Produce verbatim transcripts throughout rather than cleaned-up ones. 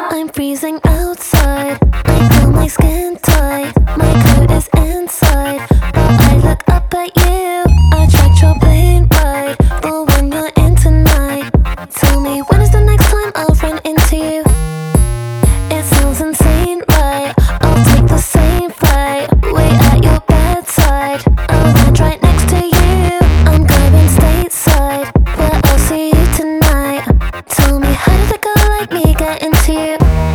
I'm freezing outside. I feel my skin tight. My coat is inside, but I look up at you. I tracked your plane ride, the one you're in tonight. Tell me, when is the next time I'll run into you? It sounds insane, right? I'll take the same flight, wait at your bedside. I'll land right next to you. I'm going stateside, where I'll see you tonight. Tell me, how did a girl like me get into you?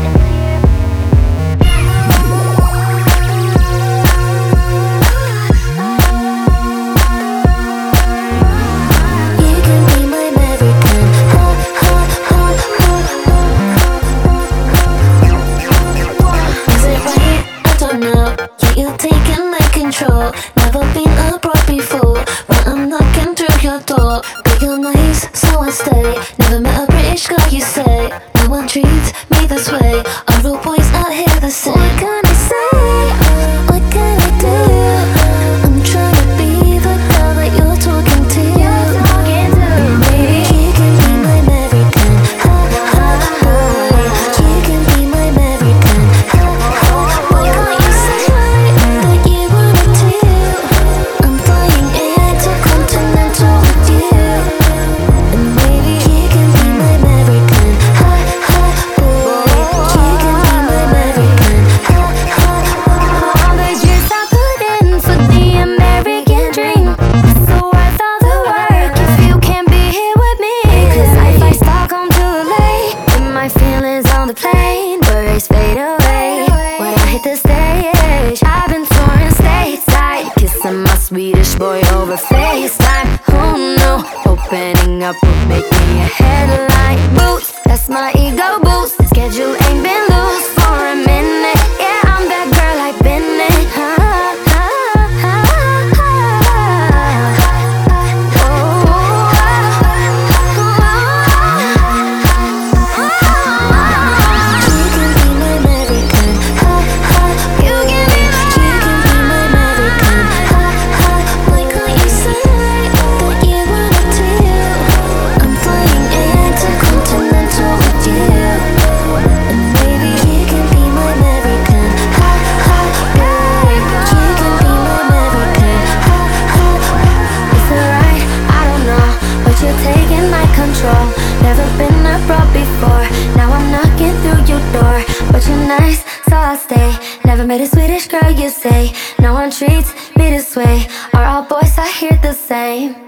You're taking my control. Never been abroad before, but I'm knocking through your door. But you're nice, so I stay. Never met a British girl, you say. No one treats me this way. Are all boys out here the same? What can I say? What can I do? I'm trying to be the girl that you're talking to. Maybe you can be my American, ha ha boy. You can be my American, ha ha. Why can't you say that you wanted to? I'm flying intercontinental with you. And maybe you can be my American, ha ha boy. You can be my American, ha ha. All the years I put in for the American dream, so worth all the work if you can't be here with me. Cause I fly Stockholm to L A, and my feelings on the plane, worries fade away when I hit the stage. I've been touring stateside, kissing my Swedish boy over FaceTime. Who knew opening up would make me a headline? Boots, that's my ego boost. Schedule ain't been loose for a minute. Yeah, I'm that girl I've been in. Ha, ha, ha, ha. You can be my American, ha ha. You can be my, You can be my American, ha ha. Why can't you say that you wanted to? I'm flying intercontinental with you. And maybe you can be my American, ha ha. Babe, you can be my American, ha ha. it's alright, I don't know, but you're taking my control. Never been abroad before, now I'm knocking through your door. But you're nice, so I'll stay. Never met a Swedish girl, you say. No one treats me this way. Are all boys out here the same?